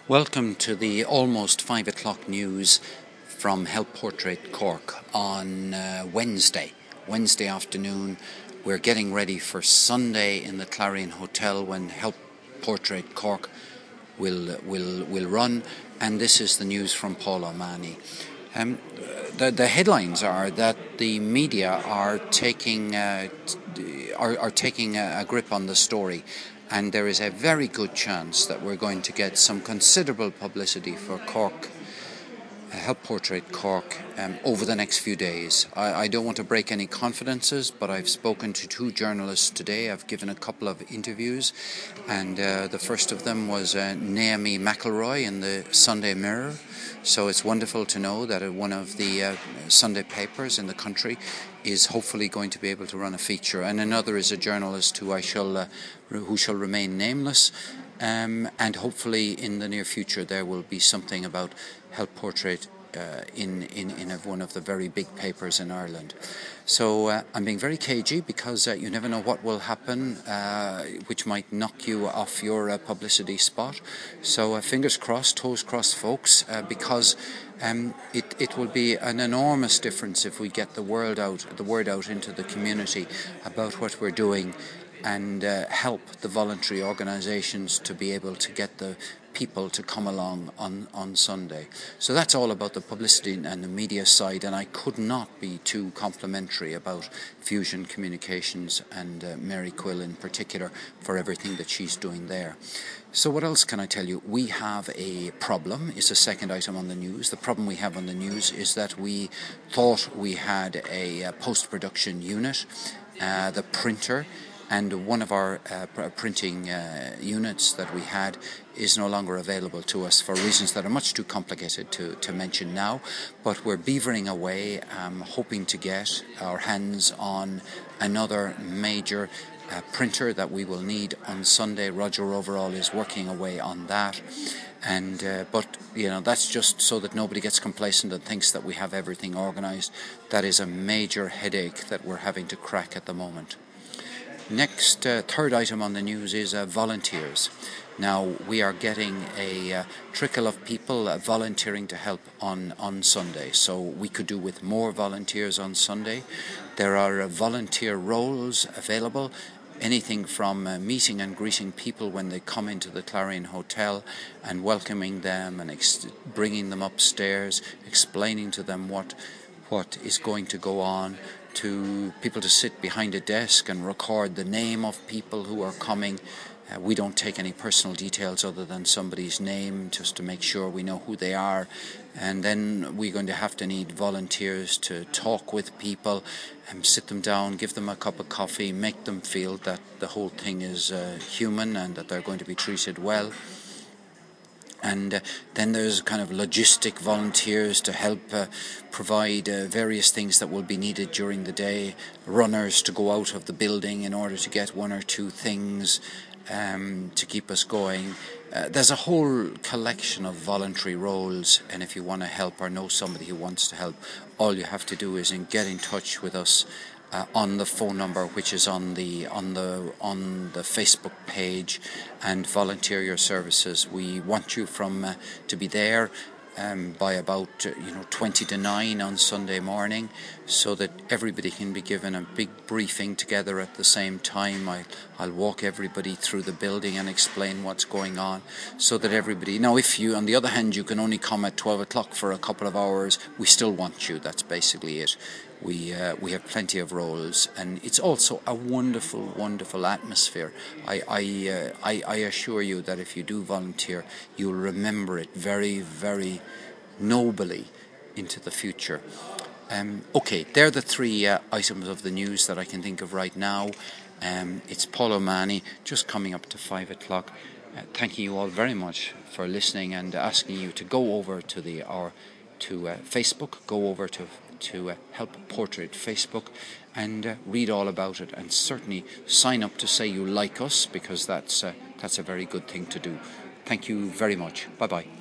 Welcome to the almost 5 o'clock news from Help Portrait Cork on Wednesday afternoon. We're getting ready for Sunday in the Clarion Hotel when Help Portrait Cork will run, and this is the news from Paul O'Mahony. The headlines are that the media are taking a grip on the story, and there is a very good chance that we're going to get some considerable publicity for Cork, Help Portrait Cork, over the next few days. I don't want to break any confidences, but I've spoken to 2 journalists today. I've given a couple of interviews, and the first of them was Naomi McElroy in the Sunday Mirror. So it's wonderful to know that one of the Sunday papers in the country is hopefully going to be able to run a feature, and another is a journalist who shall remain nameless, and hopefully in the near future there will be something about Help Portrait in one of the very big papers in Ireland. So I'm being very cagey because you never know what will happen, which might knock you off your publicity spot. So fingers crossed, toes crossed, folks, because it will be an enormous difference if we get the word out into the community about what we're doing, and help the voluntary organisations to be able to get the people to come along on Sunday. So that's all about the publicity and the media side, and I could not be too complimentary about Fusion Communications and Mary Quill in particular for everything that she's doing there. So what else can I tell you? We have a problem, is the second item on the news. The problem we have on the news is that we thought we had a post-production unit, the printer, and one of our printing units that we had is no longer available to us for reasons that are much too complicated to mention now. But we're beavering away, hoping to get our hands on another major printer that we will need on Sunday. Roger Overall is working away on that. And but that's just so that nobody gets complacent and thinks that we have everything organised. That is a major headache that we're having to crack at the moment. Next, third item on the news is volunteers. Now, we are getting a trickle of people volunteering to help on Sunday, so we could do with more volunteers on Sunday. There are volunteer roles available, anything from meeting and greeting people when they come into the Clarion Hotel and welcoming them and bringing them upstairs, explaining to them what is going to go on, to people to sit behind a desk and record the name of people who are coming. We don't take any personal details other than somebody's name, just to make sure we know who they are. And then we're going to have to need volunteers to talk with people and sit them down, give them a cup of coffee, make them feel that the whole thing is human and that they're going to be treated well. And then there's kind of logistic volunteers to help provide various things that will be needed during the day, runners to go out of the building in order to get one or two things to keep us going. There's a whole collection of voluntary roles, and if you want to help or know somebody who wants to help, all you have to do is get in touch with us on the phone number which is on the Facebook page, and volunteer your services. We want you to be there by about 20 to 9 on Sunday morning, so that everybody can be given a big briefing together at the same time. I'll walk everybody through the building and explain what's going on, so that everybody... Now, if you, on the other hand, you can only come at 12 o'clock for a couple of hours, we still want you. That's basically it. We have plenty of roles, and it's also a wonderful, wonderful atmosphere. I assure you that if you do volunteer, you'll remember it very, very nobly into the future. Okay, they're the 3 items of the news that I can think of right now. It's Paul O'Mahony, just coming up to 5 o'clock. Thanking you all very much for listening, and asking you to go over to Facebook, go over to Help Portrait Facebook, and read all about it, and certainly sign up to say you like us, because that's a very good thing to do. Thank you very much. Bye bye.